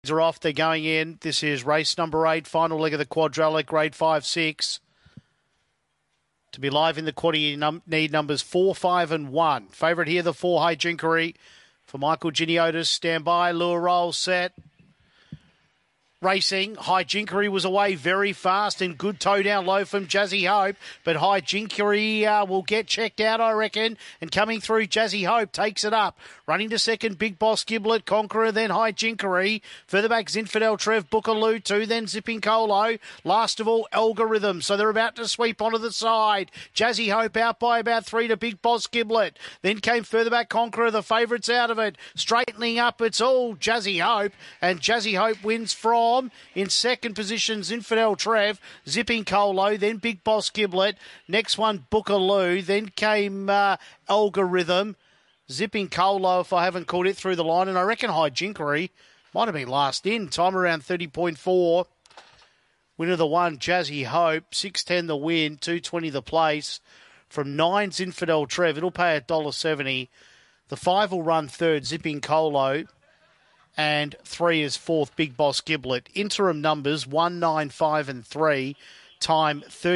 Are off. They're going in. This is race number 8, final leg of the quadrellic, grade 5-6. To be live in the quarter, you need numbers 4, 5 and 1. Favourite here, the 4, High Jinkery. For Michael Giniotis, stand by, lure roll, set. Racing, High Jinkery was away very fast and good toe down low from Jazzy Hope, but High Jinkery will get checked out, I reckon, and coming through, Jazzy Hope takes it up. Running to second, Big Boss Giblet, Conqueror, then High Jinkery. Further back, Zinfidel, Trev, Bookaloo, 2, then Zipping Colo. Last of all, Algorithm. So they're about to sweep onto the side. Jazzy Hope out by about 3 to Big Boss Giblet. Then came further back, Conqueror, the favourites out of it. Straightening up, it's all Jazzy Hope, and Jazzy Hope wins from in second position, Zinfidel Trev, Zipping Colo, then Big Boss Giblet. Next one, Bookaloo. Then came Algorithm. Zipping Colo, if I haven't called it through the line. And I reckon High Jinkery might have been last in. Time around 30.4. Winner the 1, Jazzy Hope. 6.10 the win, 2.20 the place. From 9, Zinfidel Trev. It'll pay $1.70. The 5 will run third, Zipping Colo. And 3 is fourth, Big Boss Giblet. Interim numbers 1, 9, 5 and 3. Time 30.